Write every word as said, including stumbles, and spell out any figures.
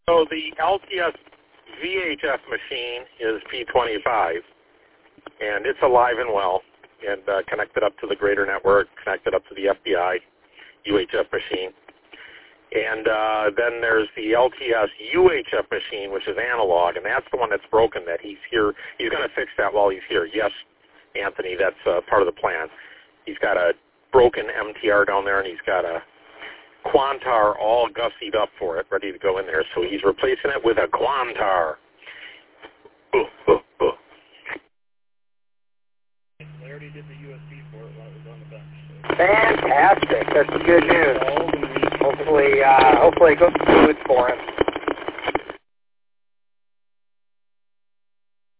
So the L T S V H F machine is P twenty-five, and it's alive and well, and uh, connected up to the Greater network, connected up to the F B I U H F machine. And uh, then there's the L T S U H F machine, which is analog, and that's the one that's broken that he's here. He's going to fix that while he's here. Yes, Anthony, that's uh, part of the plan. He's got a broken M T R down there, and he's got a Quantar all gussied up for it, ready to go in there. So he's replacing it with a Quantar. Ooh, ooh, ooh. I already did the U S B for it while it was on the bench. So. Fantastic. That's good news. Hopefully, uh, hopefully it goes smooth for him.